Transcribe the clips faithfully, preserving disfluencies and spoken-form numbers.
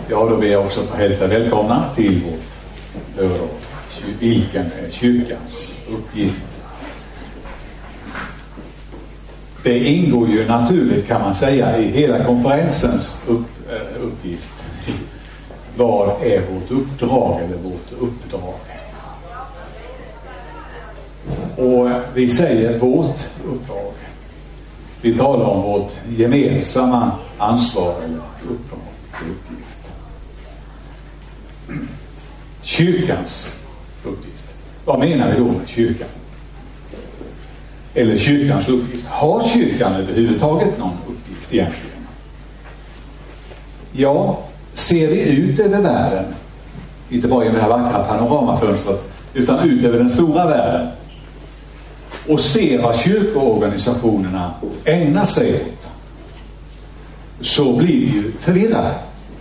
Ja, då ber jag också att få hälsa välkomna till vårt föredrag. Vilken är kyrkans uppgift? Det ingår ju naturligt, kan man säga, i hela konferensens upp, äh, uppgift. Vad är vårt uppdrag eller vårt uppdrag? Och vi säger vårt uppdrag. Vi talar om vårt gemensamma ansvar eller uppdrag och uppgift. Kyrkans uppgift. Vad menar vi då med kyrkan? Eller kyrkans uppgift. Har kyrkan överhuvudtaget någon uppgift egentligen? Ja, ser vi ut över världen, inte bara genom det här vackra panoramafönstret, utan ut över den stora världen, och ser vad kyrkoorganisationerna ägnar sig åt, så blir vi ju förvirrade.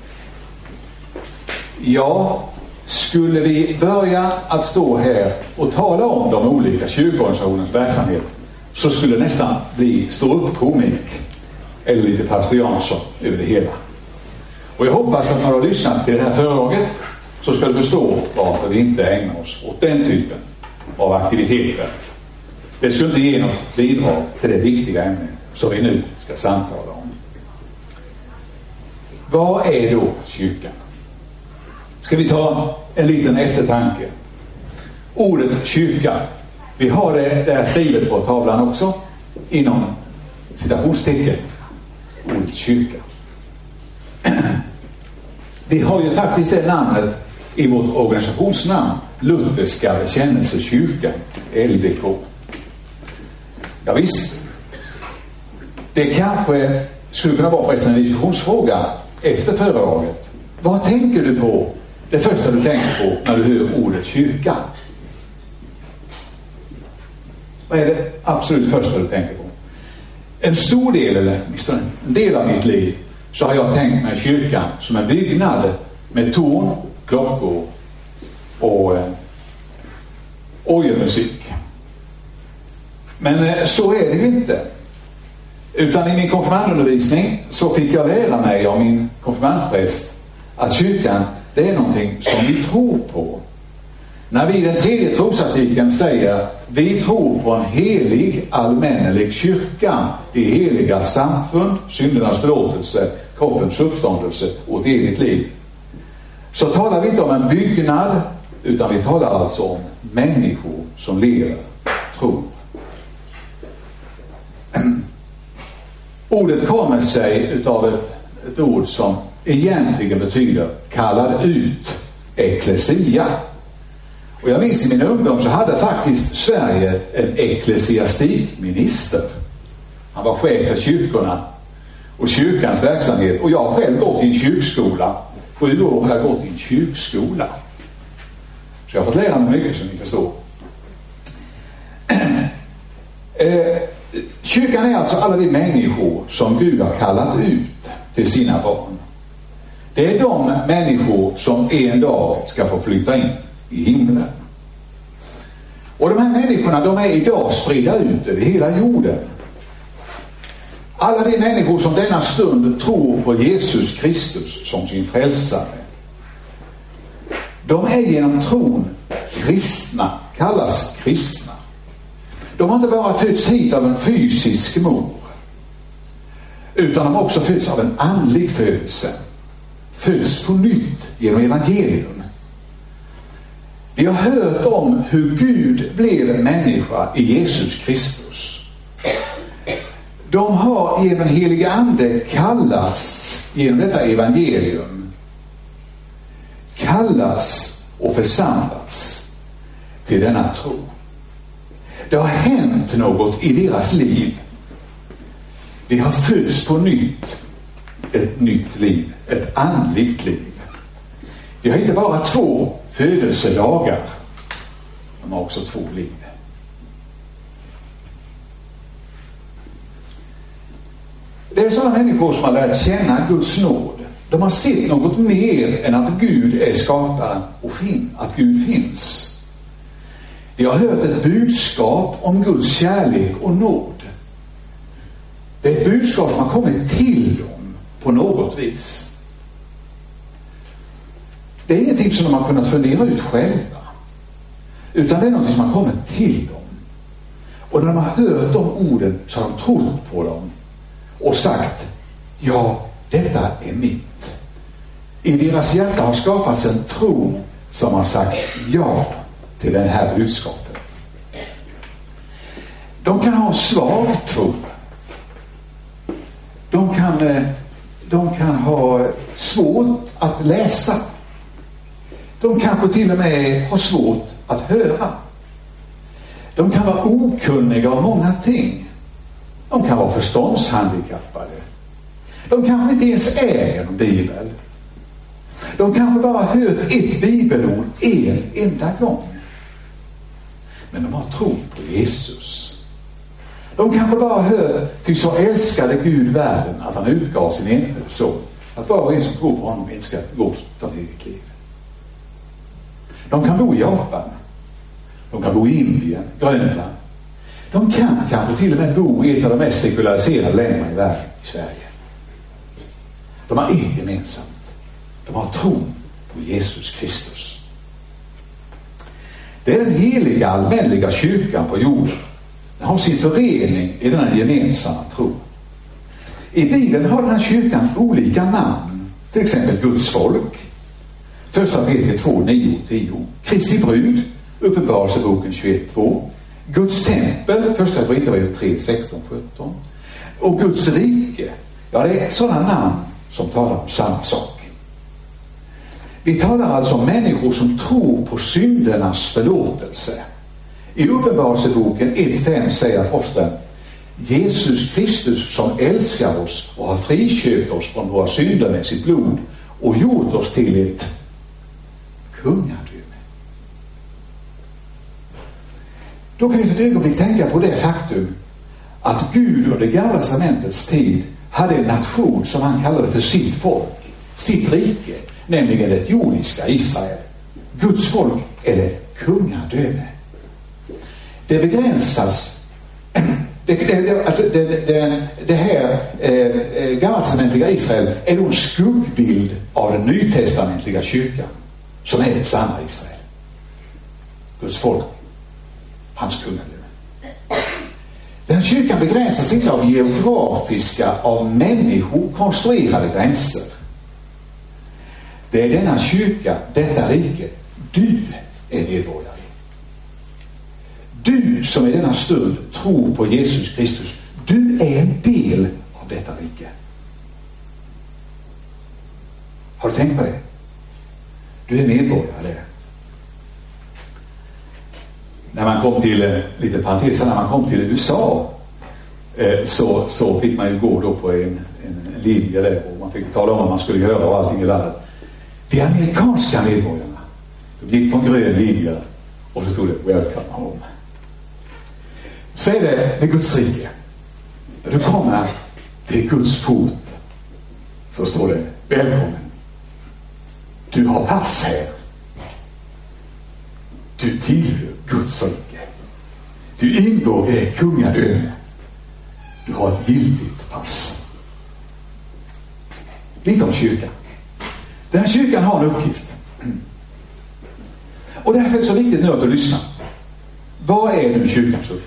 Ja, skulle vi börja att stå här och tala om de olika kyrkoorganisationens verksamhet, så skulle det nästan bli stå upp komik eller lite pastor Jansson över det hela. Och jag hoppas att när du har lyssnat till det här föredraget så ska du förstå varför vi inte ägnar oss åt den typen av aktiviteter. Det skulle inte ge något bidrag till det viktiga ämne som vi nu ska samtala om. Vad är då kyrkan? Ska vi ta en liten eftertanke. Ordet kyrka, vi har det där skrivet på tavlan också, inom citationstecken. Ordet kyrka. Vi har ju faktiskt det namnet i vårt organisationsnamn, Lutherska bekännelsekyrkan, L B K. Ja visst, det kanske skulle kunna vara förresten en diskussionsfråga efter föredraget. Vad tänker du på, det första du tänker på när du hör ordet kyrka? Vad är det absolut första du tänker på? En stor del, eller en del av mitt liv, så har jag tänkt mig kyrkan som en byggnad med torn, klockor och eh, orgelmusik. Men eh, så är det ju inte. Utan i min konfirmandundervisning så fick jag lära mig av min konfirmandpräst att kyrkan, det är någonting som vi tror på. När vi i den tredje trosartikeln säger vi tror på en helig allmännelig kyrka, det heliga samfund, syndernas förlåtelse, kroppens uppståndelse och ett evigt liv, så talar vi inte om en byggnad, utan vi talar alltså om människor som lever, tror. Ordet kommer sig utav ett, ett ord som egentligen betyder kallad ut, eklesia. Och jag minns i min ungdom så hade faktiskt Sverige en ecklesiastikminister. Han var chef för kyrkorna och kyrkans verksamhet. Och jag har själv gått i en kyrkskola. Sju år har jag gått i en kyrkskola. Så jag har fått lära mig mycket, som ni förstår. eh, kyrkan är alltså alla de människor som Gud har kallat ut till sina barn. Det är de människor som en dag ska få flytta in i himlen. Och de här människorna, de är idag spridda ut över hela jorden. Alla de människor som denna stund tror på Jesus Kristus som sin frälsare, de är genom tron kristna, kallas kristna. De har inte bara fötts hit av en fysisk mor, utan de har också fötts av en andlig födelse. Föds på nytt genom evangelium. Vi har hört om hur Gud blev människa i Jesus Kristus. De har genom heliga ande kallats, genom detta evangelium, kallats och församlats till denna tro. Det har hänt något i deras liv. De har fötts på nytt, ett nytt liv, ett andligt liv. De har inte bara två födelsedagar, de har också två liv. Det är sådana människor som har lärt känna Guds nåd. De har sett något mer än att Gud är skaparen och fin, att Gud finns. De har hört ett budskap om Guds kärlek och nåd. Det är ett budskap som har kommit till dem på något vis. Det är ingenting som de har kunnat fundera ut själva. Utan det är något som har kommit till dem. Och när de har hört de orden så har de trott på dem. Och sagt, ja, detta är mitt. I deras hjärta har skapats en tro som har sagt ja till det här budskapet. De kan ha svag tro. De kan, de kan ha svårt att läsa. De kanske till och med har svårt att höra. De kan vara okunniga om många ting. De kan vara förståndshandikappade. De kanske inte ens äger en bibel. De kanske bara har hört ett bibelord en enda gång. Men de har tro på Jesus. De kanske bara hör, ty så älskade Gud världen att han utgav sin enfödde son. Att var och en som tror på honom inte ska gå som eget liv. De kan bo i Japan. De kan bo i Indien, Grönland. De kan kanske till och med bo i ett av de mest sekulariserade länderna i världen, i Sverige. De har ett gemensamt. De har tro på Jesus Kristus. Det är den heliga allmänliga kyrkan på jorden. Den har sin förening i den gemensamma tro. I Bibeln har den här kyrkan olika namn. Till exempel Guds folk. Första Petrus två, nio och tio. Kristi brud. Uppenbarelseboken tjugoett två. Guds tempel. Första Korinthierbrevet tre, sexton sjutton. Och Guds rike. Ja, det är sådana namn som talar om samma sak. Vi talar alltså om människor som tror på syndernas förlåtelse. I Uppenbarelseboken ett fem säger aposteln: Jesus Kristus som älskar oss och har friköpt oss från våra synder med sitt blod och gjort oss till ett kungadöme. Då kan vi för ett ögonblick tänka på det faktum att Gud under Gamla testamentets tid hade en nation som han kallade för sitt folk, sitt rike, nämligen det jordiska Israel. Guds folk eller kungadöme. Det begränsas det, det, alltså det, det, det här eh, gammaltestamentliga Israel är då en skuggbild av den nytestamentliga kyrkan som är det sanna Israel. Guds folk, hans kungadöme. Den här kyrkan begränsas inte av geografiska, av människor konstruerade gränser. Det är denna kyrka, detta rike, du är medborgare. Du som i denna stund tror på Jesus Kristus, du är en del av detta rike. Har du tänkt på det? Du är medborgare där. När man kom till, lite parenteser, när man kom till U S A eh, så, så fick man ju gå då på en, en linje där och man fick tala om vad man skulle göra och allting i landet. De amerikanska medborgarna, de gick på en grön linje och så stod det welcome home. Så är det med Guds rike. När du kommer till Guds port så står det välkommen. Du har pass här. Du tillhör Guds rike. Du ingår i kungadöme. Du har ett giltigt pass. Lite om kyrkan. Den här kyrkan har en uppgift. Och därför är det så viktigt nu att lyssna. Vad är nu kyrkans uppgift?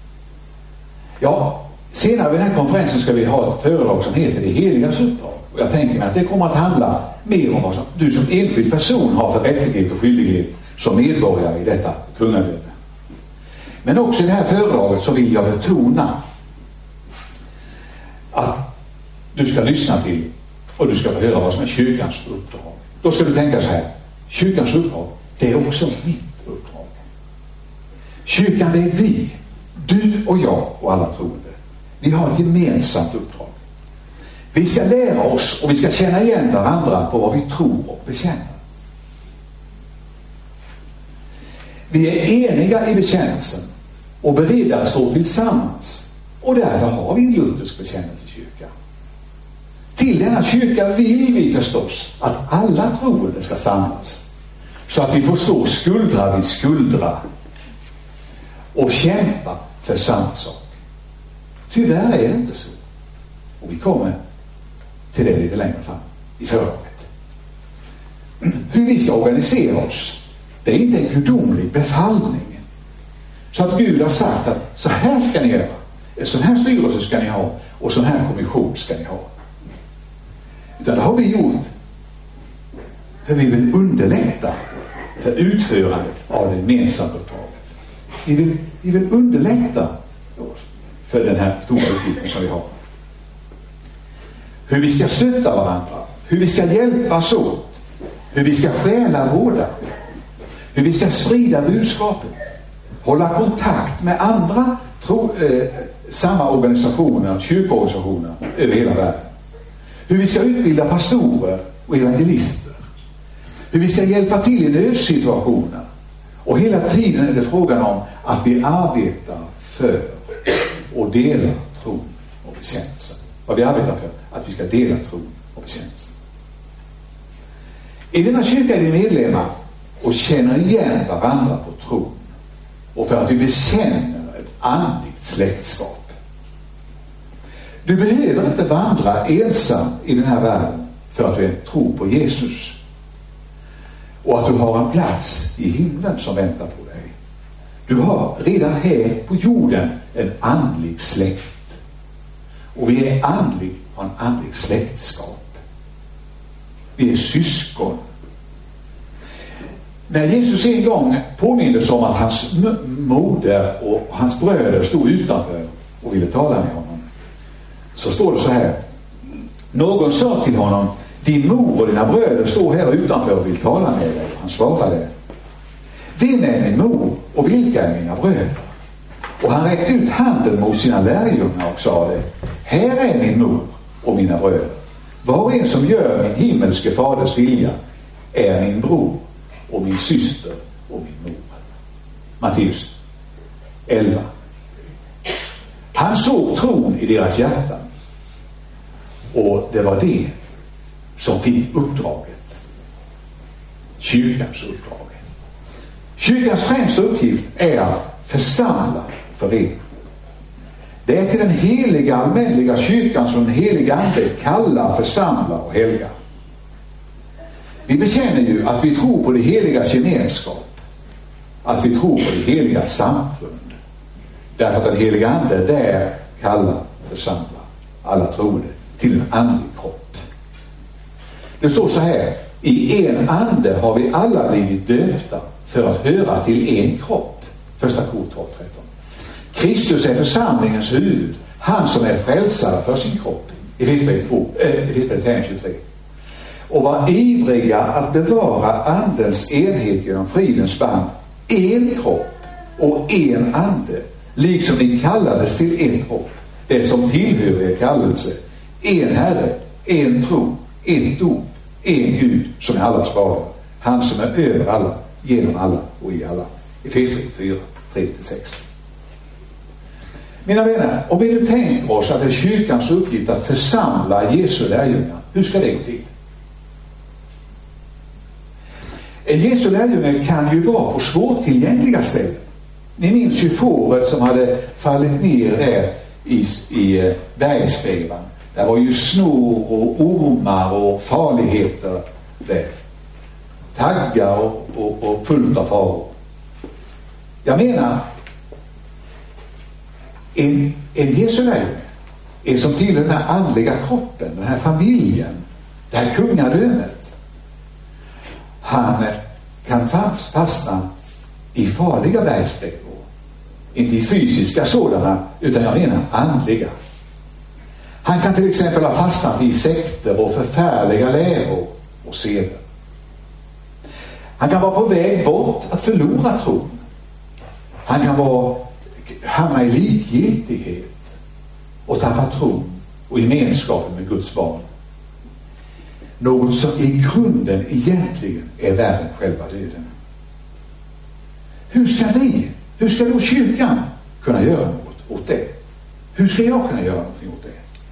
Ja, senare vid den här konferensen ska vi ha ett föredrag som heter Det heligas uppdrag. Och jag tänker mig att det kommer att handla mer om vad som, du som enskild person har för rättighet och skyldighet som medborgare i detta kungadöme. Men också i det här föredraget så vill jag betona att du ska lyssna till och du ska få höra vad som är kyrkans uppdrag. Då ska du tänka så här: kyrkans uppdrag, det är också mitt uppdrag. Kyrkan, det är vi, du och jag och alla troende. Vi har ett gemensamt uppdrag. Vi ska lära oss och vi ska känna igen varandra på vad vi tror och bekänner. Vi är eniga i bekännelsen och beredda att stå tillsammans. Och därför har vi en luthersk bekännelsekyrka. Till denna kyrka vill vi förstås att alla troende ska samlas. Så att vi får stå skuldra vid skuldra och kämpa för samma sak. Tyvärr är det inte så. Och vi kommer till det lite längre fram i föredraget. hur vi ska organisera oss. Det är inte en gudomlig befallning. Så att Gud har sagt att så här ska ni göra. En sån här styrelse ska ni ha och sån här kommission ska ni ha. Utan det har vi gjort för vi vill underlätta för utförandet av det gemensamma uppdraget. Vi vill, vi vill underlätta för den här stora uppgiften som vi har. Hur vi ska stötta varandra, hur vi ska hjälpas åt, hur vi ska själavårda, hur vi ska sprida budskapet, hålla kontakt med andra tro, eh, samma organisationer, kyrkoorganisationer över hela världen. Hur vi ska utbilda pastorer och evangelister. Hur vi ska hjälpa till i nödsituationer. Och hela tiden är det frågan om att vi arbetar för och delar tron och bekännelsen. Vad vi arbetar för, att vi ska dela tron och bekännelsen. I denna kyrka är vi medlemmar och känner igen varandra på tron. Och för att vi bekänner ett andligt släktskap. Du behöver inte vandra ensam i den här världen för att du tror på Jesus. Och att du har en plats i himlen som väntar på dig. Du har redan här på jorden en andlig släkt. Och vi är andlig, har en andlig släktskap. Vi är syskon. När Jesus en gång påmindes om att hans moder och hans bröder stod utanför och ville tala med honom, så står det så här. Någon sa till honom: din mor och dina bröder står här utanför och vill tala med dig. Han svarade: vem är min mor och vilka är mina bröder? Och han räckte ut handen mot sina lärjungar och sade: här är min mor och mina bröder. Var och en som gör min himmelske faders vilja är min bror och min syster och min mor. Matteus elva. Han såg tron i deras hjärtan. Och det var det som fick uppdraget. Kyrkans uppdrag. Kyrkans främsta uppgift är att församla förena. Det är till den heliga allmänliga kyrkan som den heliga ande kallar, församla och helga. Vi bekänner ju att vi tror på det heligas gemenskap. Att vi tror på det heliga samfund. Därför att den heliga ande där kallar, församla alla troende till en andlig kropp. Det står så här: i en ande har vi alla blivit döpta för att höra till en kropp. Första Kor tolv tretton. Kristus är församlingens huvud, han som är frälsare för sin kropp. Efesierbrevet fem tjugotre. Och var ivriga att bevara andens enhet genom fridens band. En kropp och en ande, liksom ni kallades till en kropp, det som tillhör er kallelse. En Herre, en tro, ett dop, en Gud som är allas fader, han som är över alla, genom alla och i alla. Efesierbrevet fyra tre till sex. Mina vänner, om vi nu tänker oss att det är kyrkans uppgift att församla Jesu lärjungar, hur ska det gå till? En Jesu lärjungar kan ju vara på svårtillgängliga ställen. Ni minns ju fåret som hade fallit ner där i, i bergsvävan. Det var ju snor och ormar och farligheter där. Taggar och, och, och fullt av faror. Jag menar, en, en Jesu lärjunge är som till den här andliga kroppen, den här familjen, det här kungadömet. Han kan fastna i farliga bergsbräckor. Inte i fysiska sådana, utan jag menar andliga. Han kan till exempel ha fastnat i sekter och förfärliga läror och seder. Han kan vara på väg bort att förlora tron. Han kan vara, hamna i likgiltighet och tappa tron och gemenskapen med Guds barn. Något som i grunden egentligen är värre än själva döden. Hur ska vi, hur ska då kyrkan kunna göra något åt det? Hur ska jag kunna göra något åt det?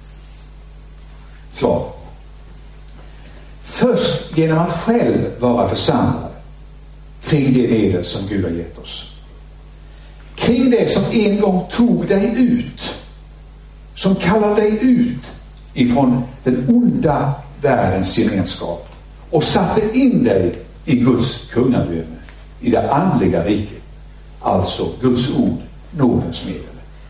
Så. Först genom att själv vara församlad kring det medel som Gud har gett oss. Kring det som en gång tog dig ut. Som kallade dig ut ifrån den onda världens gemenskap och satte in dig i Guds kungadöme, i det andliga riket, alltså Guds ord, nådens medel.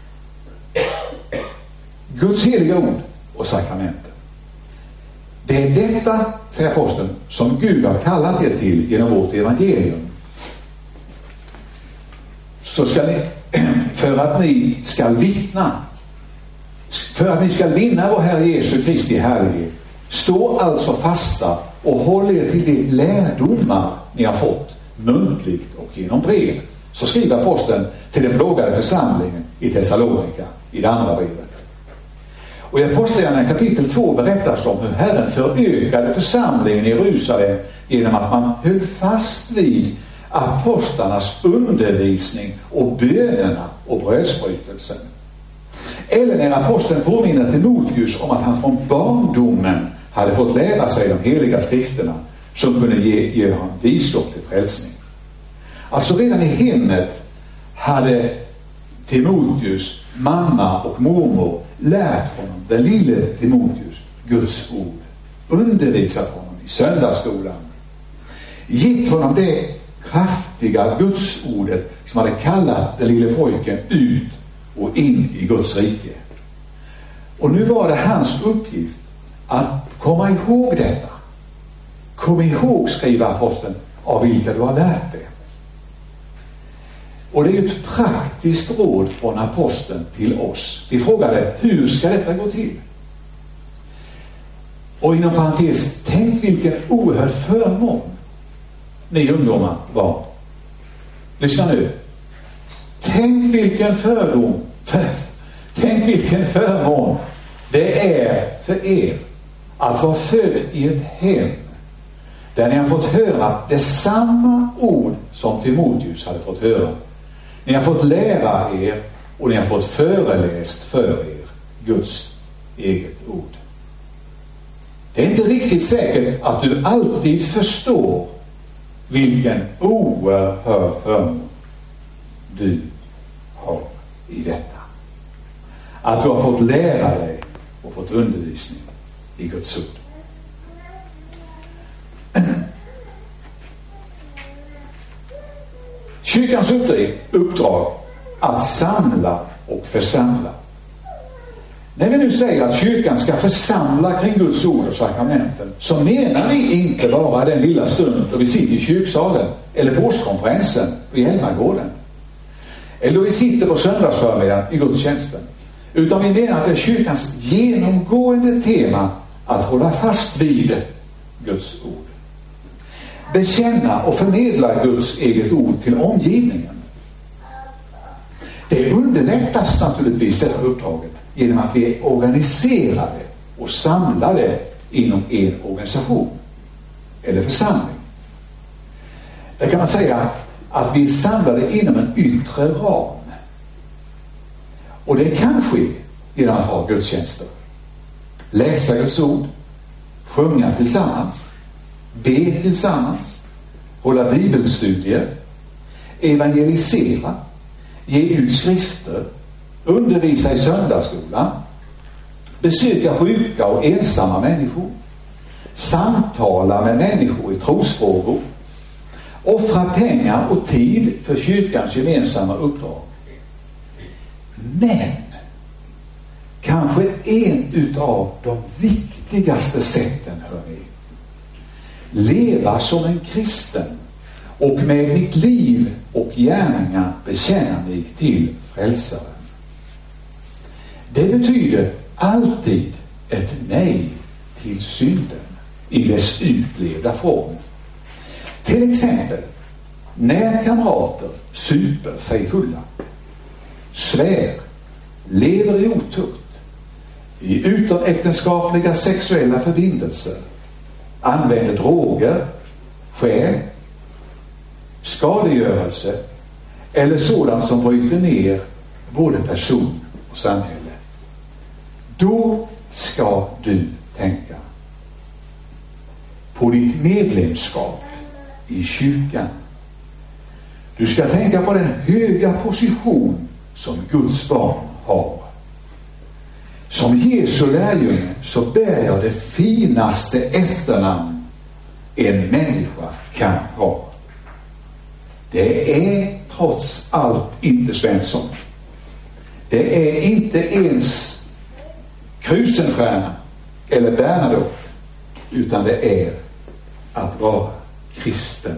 Guds heliga ord och sakramenten. Det är detta, säger aposteln, som Gud har kallat er till genom vårt evangelium. Så ska ni, för att ni ska vittna, för att ni ska vinna vår Herre Jesu Kristi härlighet, stå alltså fasta och håll er till de lärdomar ni har fått muntligt och genom brev. Så skriver aposteln till den plågade församlingen i Thessalonika i det andra brevet. Och i Apostlagärningarna kapitel två berättas om hur Herren förökade församlingen i Jerusalem genom att man höll fast vid apostlarnas undervisning och bönerna och brödsbrytelsen. Eller när aposteln påminner Timoteus om att han från barndomen hade fått lära sig de heliga skrifterna som kunde ge, ge honom visdom till frälsning. Alltså redan i hemmet hade Timoteus mamma och mormor lärt honom, den lille Timoteus, Guds ord, undervisat honom i söndagsskolan, gett honom det kraftiga Guds ordet som hade kallat den lille pojken ut och in i Guds rike. Och nu var det hans uppgift att komma ihåg detta. Kom ihåg, skriver aposteln, av vilka du har lärt dig. Och det är ett praktiskt råd från aposteln till oss. Vi frågade, hur ska detta gå till? Och inom parentes, tänk vilken oerhörd förmån ni ungdomar var. Lyssna nu. Tänk vilken fördom, för, tänk vilken förmån det är för er att vara född i ett hem där ni har fått höra det samma ord som Timoteus hade fått höra. Ni har fått lära er och ni har fått föreläst för er Guds eget ord. Det är inte riktigt säkert att du alltid förstår vilken oerhörd förmån du har i detta. Att du har fått lära dig och fått undervisning i Guds ord. Kyrkans uppdrag att samla och församla. När vi nu säger att kyrkan ska församla kring Guds ord och sakramenten, så menar vi inte bara den lilla stund då vi sitter i kyrksalen eller på årskonferensen i Helmargården, eller då vi sitter på söndagsförmiddagen i gudstjänsten, utan vi menar att det är kyrkans genomgående tema att hålla fast vid Guds ord. Bekänna och förmedla Guds eget ord till omgivningen. Det underlättas naturligtvis detta uppdraget genom att vi är organiserade och samlade inom en organisation eller församling. Där kan man säga att vi är samlade inom en yttre ram. Och det kan ske genom att ha gudstjänster, läsa Guds ord, sjunga tillsammans, be tillsammans, hålla bibelstudier, evangelisera, ge ut skrifter, undervisa i söndagsskolan, besöka sjuka och ensamma människor, samtala med människor i trosfrågor, offra pengar och tid för kyrkans gemensamma uppdrag. Men kanske en utav de viktigaste sätten, hörni, leva som en kristen och med mitt liv och gärningar bekänna mig till frälsaren. Det betyder alltid ett nej till synden i dess utlevda form. Till exempel när kamrater super sig fulla, svär, lever i otukt, i utomäktenskapliga sexuella förbindelser, använder droger, skäl, skadegörelse eller sådant som bryter ner både person och samhälle. Då ska du tänka på ditt medlemskap i kyrkan. Du ska tänka på den höga position som Guds barn har. Som Jesu lärjunge så bär jag det finaste efternamn en människa kan ha. Det är trots allt inte Svensson. Det är inte ens Krusenstjerna eller Bernadotte, utan det är att vara kristen.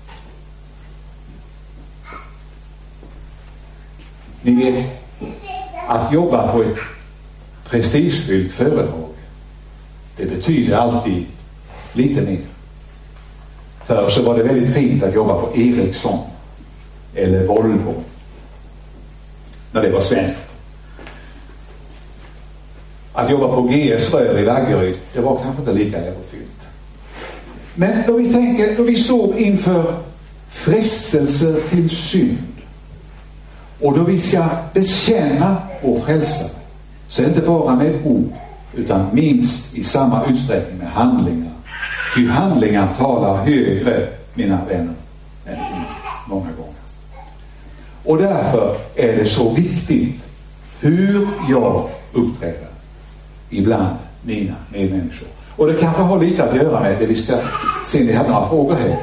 Ni vet, att jobba på ett prestigefyllt företag, det betyder alltid lite mer. För så var det väldigt fint att jobba på Ericsson eller Volvo när det var svenskt. Att jobba på G S Rör i Vaggeryd, det var kanske inte lika ärofyllt. Men då vi tänker, då vi står inför frestelser till synd och då vi ska bekänna vår frälsare, så är det inte bara med ord utan minst i samma utsträckning med handlingar. Ty handlingar talar högre, mina vänner, än ord många gånger. Och därför är det så viktigt hur jag uppträder ibland mina medmänniskor. Och det kanske har lite att göra med det vi ska se. Ni hade några frågor här.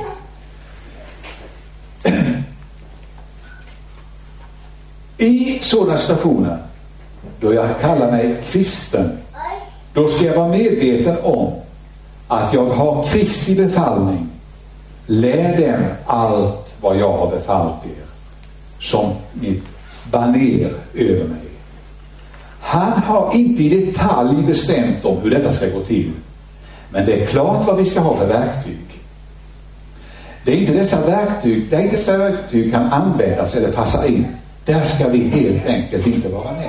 I sådana situationer då jag kallar mig kristen, då ska jag vara medveten om att jag har Kristi befallning. Lär dem allt vad jag har befallt er, som mitt baner över mig. Han har inte i detalj bestämt om hur detta ska gå till. Men det är klart vad vi ska ha för verktyg. Det är inte dessa verktyg, det är inte dessa verktyg kan användas eller passa in. Där ska vi helt enkelt inte vara med.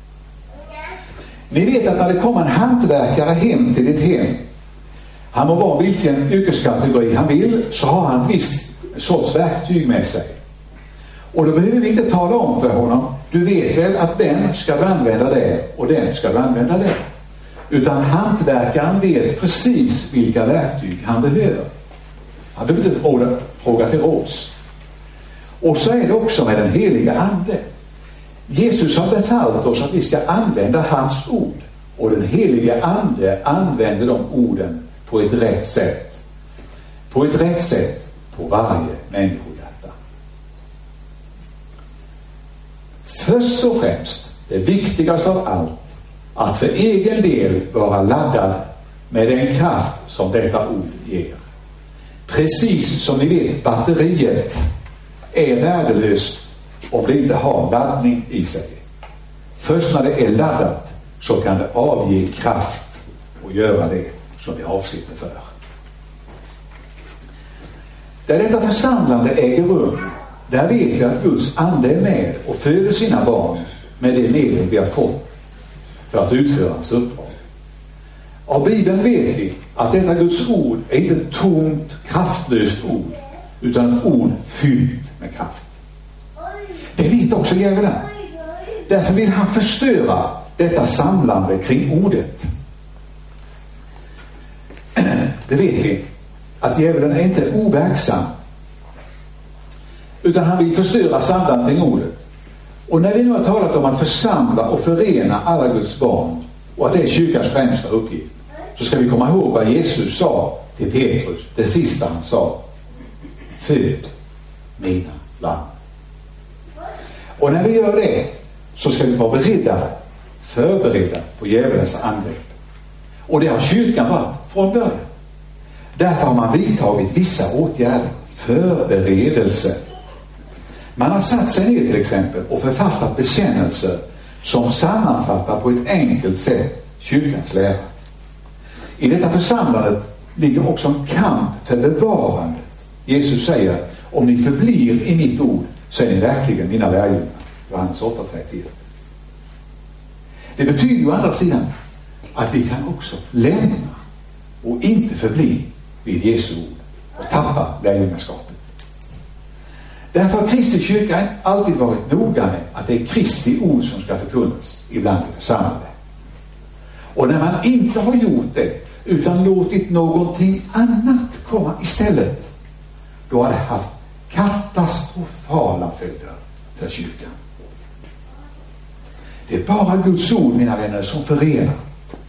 Ni vet att när det kommer en hantverkare hem till ditt hem, han må vara vilken yrkeskategori han vill, så har han ett visst sorts verktyg med sig. Och då behöver vi inte tala om för honom, du vet väl att den ska du använda det och den ska du använda det. Utan hantverkaren vet precis vilka verktyg han behöver. Han behöver inte fråga, fråga till råds. Och så är det också med den heliga ande. Jesus har befallt oss att vi ska använda hans ord. Och den heliga ande använder de orden på ett rätt sätt. På ett rätt sätt på varje människohjärta. Först och främst, det viktigaste av allt, att för egen del vara laddad med den kraft som detta ord ger. Precis som ni vet, batteriet är värdelöst om det inte har laddning i sig. Först när det är laddat så kan det avge kraft och göra det som det är avsett för. Där detta församlande äger rum, där vet vi att Guds ande är med och föder sina barn med det medel vi har fått för att utföra hans uppdrag. Av Bibeln vet vi att detta Guds ord är inte ett tomt, kraftlöst ord, utan ett ord fyllt med kraft. Det vet också djävulen. Därför vill han förstöra detta samlande kring ordet. Det vet vi, att djävulen är inte overksam, utan han vill förstöra samlandet kring ordet. Och när vi nu har talat om att församla och förena alla Guds barn och att det är kyrkans främsta uppgift, så ska vi komma ihåg vad Jesus sa till Petrus, det sista han sa: föd mina lamm. Och när vi gör det så ska vi vara beredda, förberedda på djävulens angrepp. Och det har kyrkan varit från början. Därför har man vidtagit vissa åtgärder, förberedelse. Man har satt sig ner till exempel och författat bekännelser som sammanfattar på ett enkelt sätt kyrkans lära. I detta församlandet ligger också en kamp för bevarandet. Jesus säger: om ni förblir i mitt ord så är ni verkligen mina lärjungar. Johannes åtta trettioett. Det betyder ju å andra sidan att vi kan också lämna och inte förbli vid Jesu ord och tappa lärjungaskapet. Därför har Kristi kyrka alltid varit noga med att det är Kristi ord som ska förkunnas ibland i församlade. Och när man inte har gjort det utan låtit någonting annat komma istället, då har det haft katastrofala följder för kyrkan. Det är bara Guds ord, mina vänner, som förenar.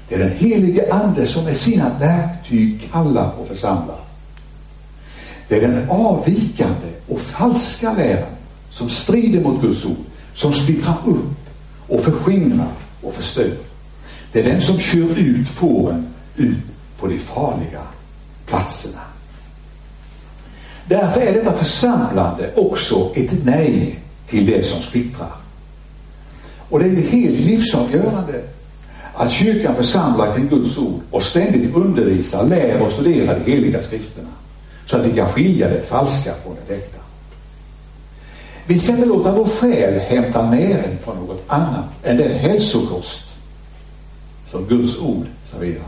Det är den helige ande som med sina verktyg kallar och församlar. Det är den avvikande och falska läran som strider mot Guds ord, som splittrar upp och förskingrar och förstör. Det är den som kör ut fåren ut på de farliga platserna. Därför är detta församlande också ett nej till det som splittrar. Och det är helt livsavgörande att kyrkan församlar kring Guds ord och ständigt undervisar, lär och studerar de heliga skrifterna, så att vi kan skilja det falska från det äkta. Vi ska inte låta vår själ hämta näring från något annat än den hälsokost som Guds ord serverar.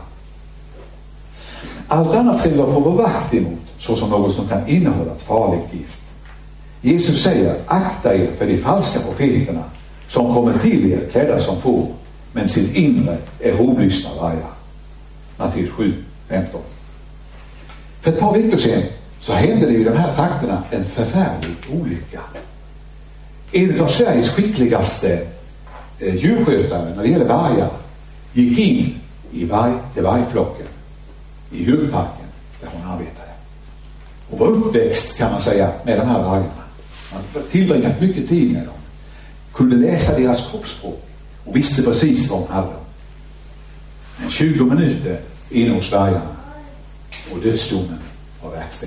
Allt annat ska vi vara på vår vakt emot, såsom något som kan innehålla ett farligt gift. Jesus säger: akta er för de falska profeterna som kommer till er klädda som får, men sitt inre är rovlystna vargar. Matteus sju femton. För ett par veckor sedan så hände det i de här trakterna en förfärlig olycka. En av Sveriges skickligaste eh, djurskötare när det gäller vargar gick in i varg, till vargflocken i djurparken där hon arbetade. Och var uppväxt, kan man säga, med de här vargarna. Man tillbringat mycket tid med dem. Kunde läsa deras kroppsspråk och visste precis vad hon hade. Men tjugo minuter in hos vargarna och dödsdomen var verkställd.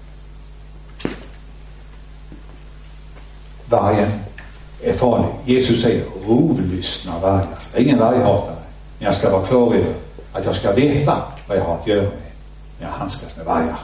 Vargen är farlig. Jesus säger rovlystna vargar. Det är ingen varghatare. Men jag ska vara klar över att jag ska veta vad jag har att göra med när jag handskas med vargar.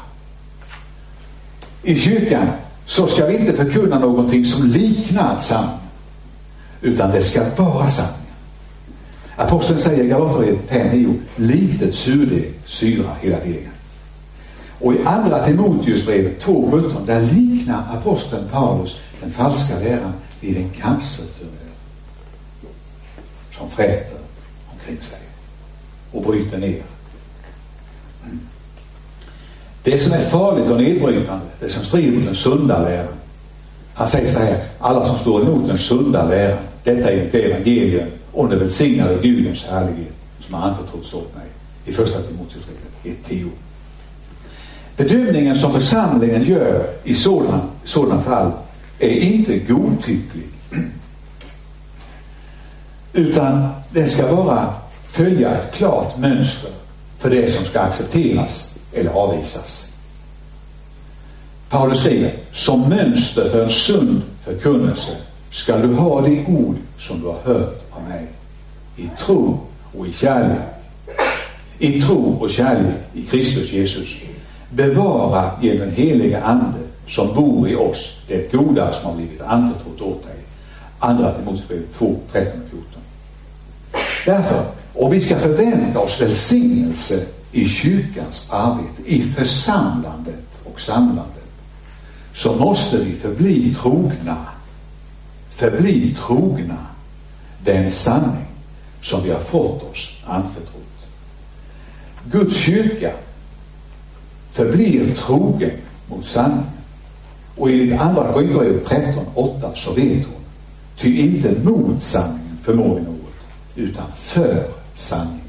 I kyrkan så ska vi inte förkunna någonting som liknar sanningen, utan det ska vara sanningen. Aposteln säger i Galaterbrevet fem nio: litet surdeg syrar hela degen. Och i andra Timoteusbrevet två sjutton, där liknar aposteln Paulus den falska läran vid en cancertumör som fräter omkring sig och bryter ner. Mm. Det som är farligt och nedbrytande, det som strider mot den sunda läran. Han säger så här: alla som står emot den sunda läran, detta är ett evangelium om den välsignade Gudens härlighet som har anförtrotts åt mig. I första Timoteusbrevet ett tio. Bedömningen som församlingen gör i sådana, sådana fall är inte godtycklig, utan det ska bara följa ett klart mönster för det som ska accepteras eller avvisas. Paulus skriver: som mönster för en sund förkunnelse ska du ha de ord som du har hört av mig, i tro och i kärlek, i tro och kärlek i Kristus Jesus. Bevara genom den heliga ande som bor i oss det goda som har blivit anförtrott åt dig. Andra Timoteusbrevet två tretton och fjorton. Därför, om vi ska förvänta oss välsignelse i kyrkans arbete, i församlandet och samlandet, så måste vi förbli trogna förbli trogna den sanning som vi har fått oss anförtrott. Guds kyrka förblir trogen mot sanningen. Och i andra Korinthierbrevet tretton åtta så vet hon: ty inte mot sanningen förmår vi något, utan för sanningen.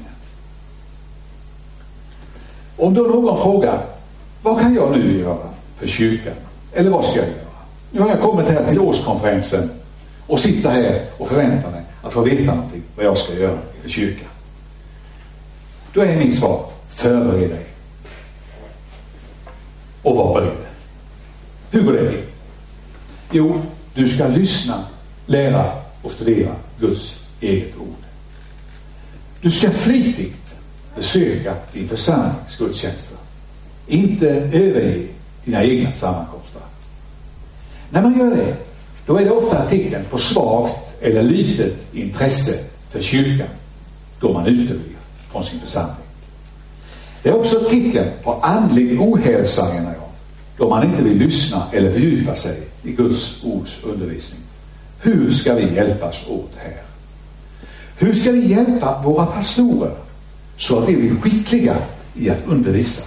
Om då någon frågar: vad kan jag nu göra för kyrkan? Eller vad ska jag göra? Nu har jag kommit här till årskonferensen och sitter här och förväntar mig att få veta någonting vad jag ska göra för kyrkan. Då är mitt svar: förbered dig och var beredd. Hur går det till? Jo, du ska lyssna, lära och studera Guds eget ord. Du ska flitigt besöka din församlings gudstjänster. Inte överge dina egna sammankomster. När man gör det, då är det ofta ett tecken på svagt eller litet intresse för kyrkan då man uteblir från sin församling. Det är också ett tecken på andlig ohälsa, menar jag, då man inte vill lyssna eller fördjupa sig i Guds ords undervisning. Hur ska vi hjälpas åt här? Hur ska vi hjälpa våra pastorer så att de blir skickliga i att undervisa?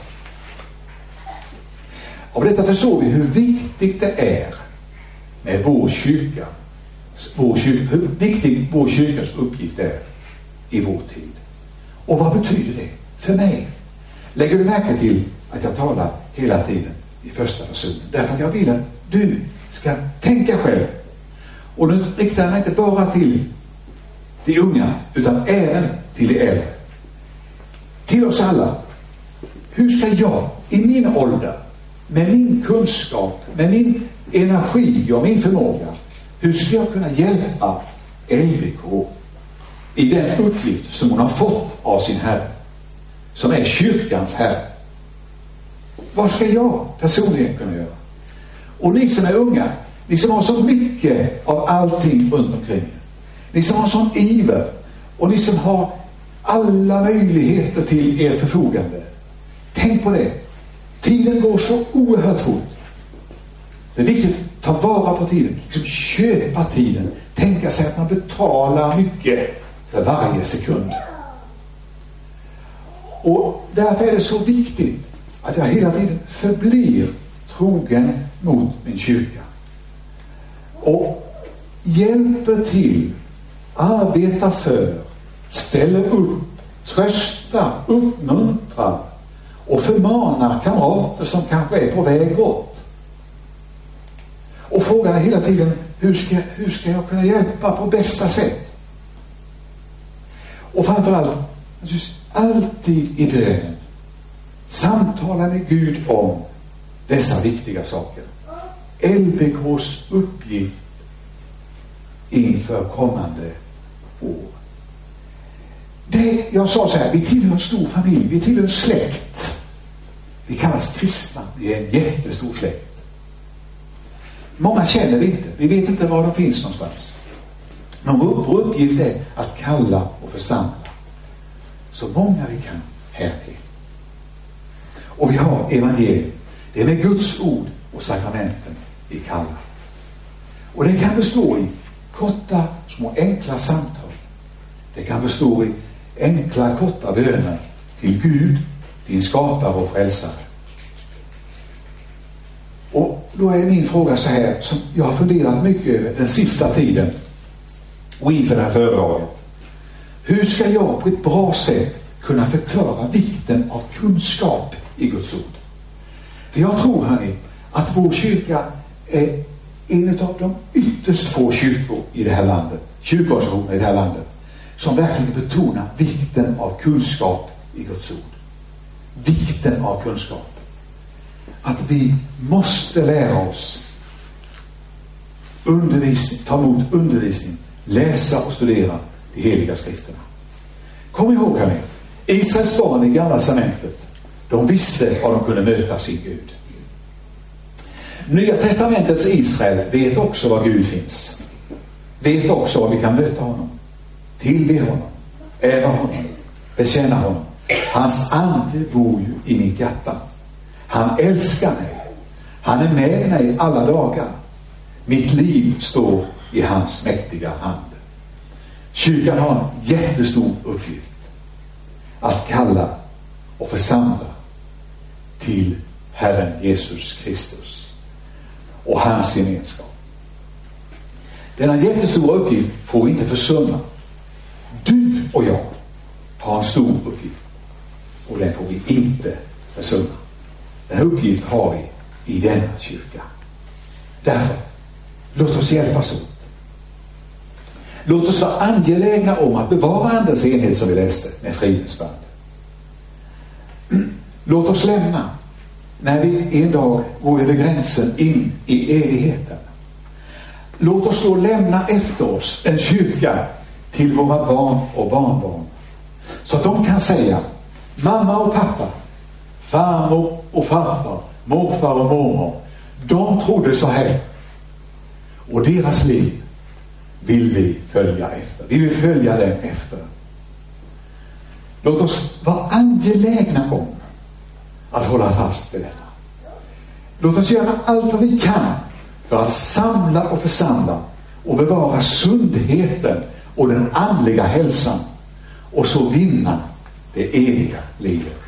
Av detta förstår vi hur viktigt det är med vår kyrka, vår kyrka hur viktig vår kyrkas uppgift är i vår tid. Och vad betyder det för mig? Lägger du märke till att jag talar hela tiden i första personen? Därför att jag vill att du ska tänka själv. Och nu riktar jag mig inte bara till de unga, utan även till de äldre. Till oss alla. Hur ska jag i min ålder, med min kunskap, med min energi och min förmåga, hur ska jag kunna hjälpa L B K i den uppgift som hon har fått av sin Herre, som är kyrkans Herre? Vad ska jag personligen kunna göra? Och ni som är unga, ni som har så mycket av allting runt omkring er, ni som har sån iver och ni som har alla möjligheter till er förfogande, tänk på det. Tiden går så oerhört fort. Det är viktigt att ta vara på tiden, liksom köpa tiden, tänka sig att man betalar mycket för varje sekund. Och därför är det så viktigt att jag hela tiden förblir trogen mot min kyrka och hjälper till, arbetar för, ställer upp, tröstar, uppmuntrar och förmanar kamrater som kanske är på väg åt. Och frågar hela tiden, hur ska, hur ska jag kunna hjälpa på bästa sätt? Och framförallt, alltid i bönen, samtala med Gud om dessa viktiga saker. L B K:s uppgift inför kommande år. Det, jag sa så här, vi tillhör en stor familj, vi tillhör en släkt. Vi kallas kristna, vi är en jättestor släkt. Många känner vi inte, vi vet inte var de finns någonstans. Men vår uppgift är att kalla och församla så många vi kan här till. Och vi har evangeliet. Det är med Guds ord och sakramenten vi kallar. Och det kan bestå i korta, små, enkla samtal. Det kan bestå i enkla, korta böner till Gud, din skapare och frälsare. Och då är min fråga så här, som jag har funderat mycket över den sista tiden och inför det här föredraget. Hur ska jag på ett bra sätt kunna förklara vikten av kunskap i Guds ord? För jag tror, hörni, att vår kyrka är en av de ytterst få kyrkor i det här landet, kyrkoorganisationer i det här landet, som verkligen betonar vikten av kunskap i Guds ord. Vikten av kunskap. Att vi måste lära oss undervisning, ta emot undervisning, läsa och studera de heliga skrifterna. Kom ihåg, hörni, Israels barn i gamla testamentet, de visste var de kunde möta sin Gud. Nya testamentets Israel vet också var Gud finns. Vet också var vi kan möta honom. Tillbe honom. Ära honom. Bekänna honom. Hans ande bor ju i mitt hjärta. Han älskar mig. Han är med mig alla dagar. Mitt liv står i hans mäktiga hand. Kyrkan har en jättestor uppgift. Att kalla och församla till Herren Jesus Kristus och hans gemenskap. Denna jättestora uppgift får vi inte försumma. Du och jag har en stor uppgift och den får vi inte försumma. Den uppgift har vi i denna kyrka. Därför, låt oss hjälpas åt. Låt oss vara angelägna om att bevara andens enhet som vi läste med fridens band. Låt oss lämna när vi en dag går över gränsen in i evigheten. Låt oss då lämna efter oss en kyrka till våra barn och barnbarn. Så att de kan säga, mamma och pappa, farmor och farfar, morfar och mormor, de trodde så här. Och deras liv vill vi följa efter. Vi vill följa dem efter. Låt oss vara angelägna om att hålla fast vid detta. Låt oss göra allt vad vi kan för att samla och församla och bevara sundheten och den andliga hälsan och så vinna det eviga livet.